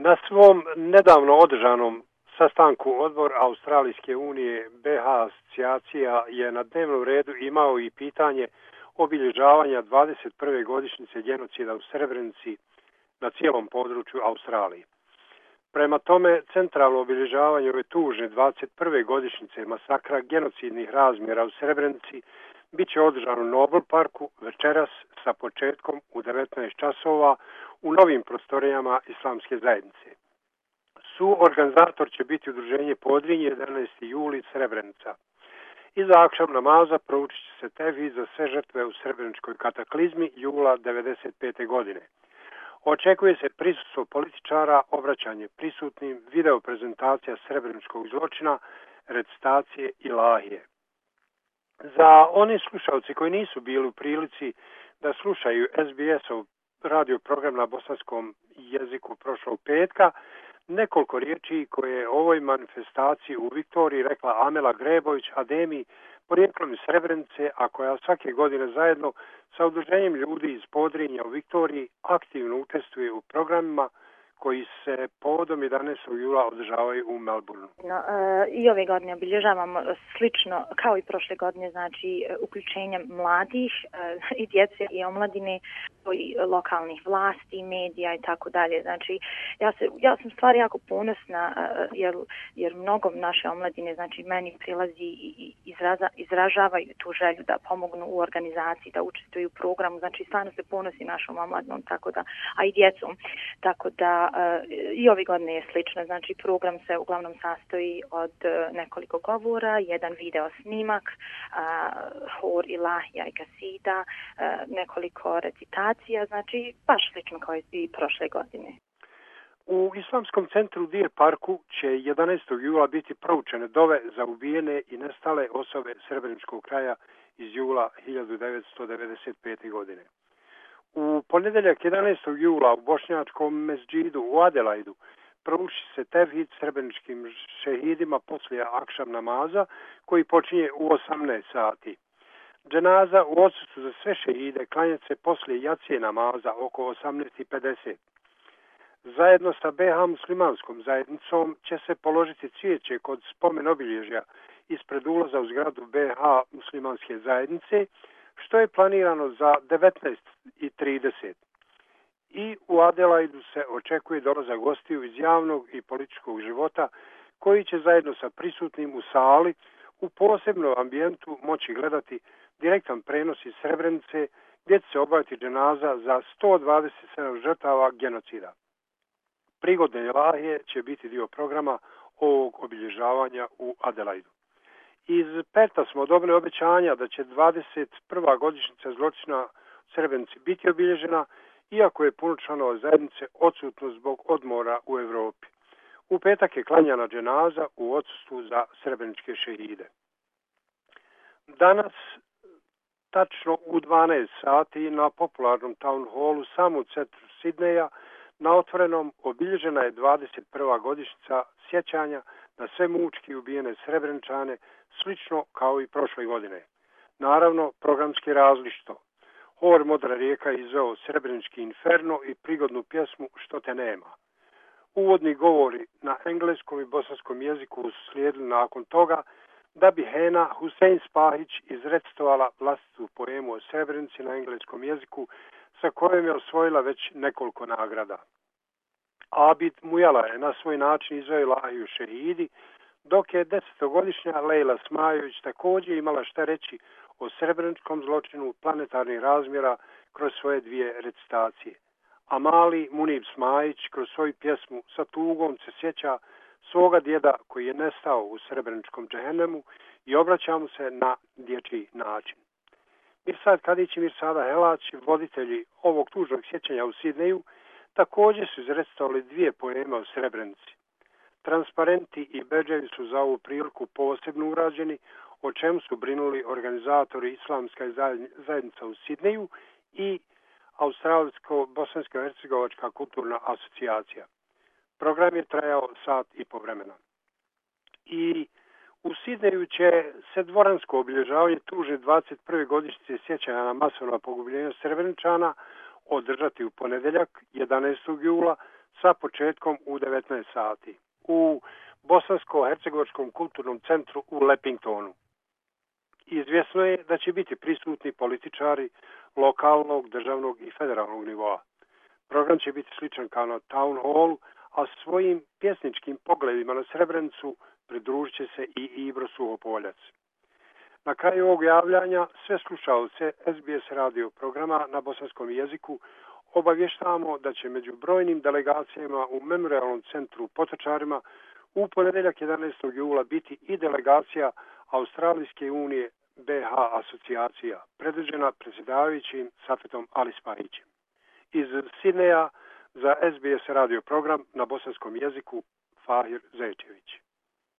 Na svom nedavno održanom sastanku Odbor Australijske unije BH asocijacija je na dnevnom redu imao i pitanje obilježavanja 21. godišnjice genocida u Srebrenici na cijelom području Australije. Prema tome, centralno obilježavanje ove tužne 21. godišnjice masakra genocidnih razmjera u Srebrenici bit će održano u Nobel parku večeras sa početkom u 19 časova u novim prostorijama Islamske zajednice. Suorganizator će biti udruženje Podrinje 11. juli Srebrenica. Iza akšam namaza proučit će se tevhid za sve žrtve u srebreničkoj kataklizmi jula 1995. godine. Očekuje se prisustvo političara, obraćanje prisutnim, video prezentacija srebreničkog zločina, recitacije ilahije. Za one slušalci koji nisu bili u prilici da slušaju SBS-ov radio program na bosanskom jeziku prošlog petka, nekoliko riječi koje je o ovoj manifestaciji u Viktoriji rekla Amela Grebović Ademi, porijeklom iz Srebrenice, a koja svake godine zajedno sa udruženjem ljudi iz Podrinja u Viktoriji aktivno učestvuje u programima koji se povodom 11. jula održavaju u Melbourneu. I ove godine obilježavamo slično kao i prošle godine, znači uključenjem mladih i djece i omladine i lokalnih vlasti, medija i tako dalje. Znači ja sam stvari jako ponosna jer mnogo naše omladine, znači meni prilazi i izražavaju tu želju da pomognu u organizaciji, da učestvuju u programu, znači stvarno se ponosi našom omladnom, tako da, a i djecom. Tako da i ove godine je slično, znači program se uglavnom sastoji od nekoliko govora, jedan video snimak, hor ilahija i kasida, nekoliko recitacija, znači baš slično kao i prošle godine. U Islamskom centru Deer Parku će 11. jula biti proučene dove za ubijene i nestale osobe Srebreničkog kraja iz jula 1995. godine. U ponedjeljak 11. jula u bošnjačkom mesdžidu u Adelaidu prouči se tevhid srebreničkim šehidima poslije akšam namaza koji počinje u 18 sati. Dženaza u odsustvu za sve šehide klanjat se poslije jacije namaza oko 18:50. Zajedno sa BH muslimanskom zajednicom će se položiti cvijeće kod spomen obilježja ispred ulaza u zgradu BH muslimanske zajednice, što je planirano za 19:30. I u Adelaidu se očekuje dolazak gostiju iz javnog i političkog života koji će zajedno sa prisutnim u sali u posebnom ambijentu moći gledati direktan prenos iz Srebrenice gdje će se obaviti dženaza za 127 žrtava genocida. Prigodne ilahije će biti dio programa ovog obilježavanja u Adelaidu. Iz Perta smo dobili obećanja da će 21. godišnjica zločina u Srebrenici biti obilježena, iako je puno članova zajednice odsutno zbog odmora u Europi. U petak je klanjana dženaza u odsustvu za srebreničke šehide. Danas, tačno u 12 sati, na popularnom town hallu samo u centru Sidneja, na otvorenom obilježena je 21. godišnjica sjećanja na sve mučki ubijene Srebreničane, slično kao i prošle godine. Naravno, programski različito. Hor Modra rijeka je izveo Srebrenički inferno i prigodnu pjesmu Što te nema. Uvodni govori na engleskom i bosanskom jeziku su slijedili nakon toga da bi Hena Husein Spahić izrecitovala vlastitu poemu o Srebrenici na engleskom jeziku sa kojom je osvojila već nekoliko nagrada. Abid Mujala je na svoj način izveo ilahiju šehidi, dok je 10-godišnja Lejla Smajović također imala šta reći o srebreničkom zločinu planetarnih razmjera kroz svoje dvije recitacije. A mali Munib Smajić kroz svoju pjesmu sa tugom se sjeća svoga djeda koji je nestao u srebreničkom džehennemu i obraća mu se na dječji način. Mirsad Kadić i Mirsada Helać, voditelji ovog tužnog sjećanja u Sidneju, također su izrecitovali dvije poeme o Srebrenici. Transparenti i bedževi su za ovu priliku posebno urađeni, o čemu su brinuli organizatori Islamska zajednica u Sidneju i Australijsko-Bosansko-Hercegovačka kulturna asocijacija. Program je trajao sat i po vremena. I u Sidneju će se dvoransko obilježavanje tužne 21. godišnjice sjećanja na masovno pogubljenje Srebreničana održati u ponedjeljak 11. jula sa početkom u 19 sati u Bosansko-hercegovačkom kulturnom centru u Lepingtonu. Izvjesno je da će biti prisutni političari lokalnog, državnog i federalnog nivoa. Program će biti sličan kao na Town Hallu, a svojim pjesničkim pogledima na Srebrenicu pridružit će se i Ibro Suhopoljac. Na kraju ovog javljanja sve slušalce SBS radio programa na bosanskom jeziku obavještavamo da će među brojnim delegacijama u Memorialnom centru u Potočarima u ponedjeljak 11. jula biti i delegacija Australijske unije BH asocijacija, predvođena predsjedavajućim Safetom Alispahićem. Iz Sidneja za SBS radio program na bosanskom jeziku Fahir Zečević.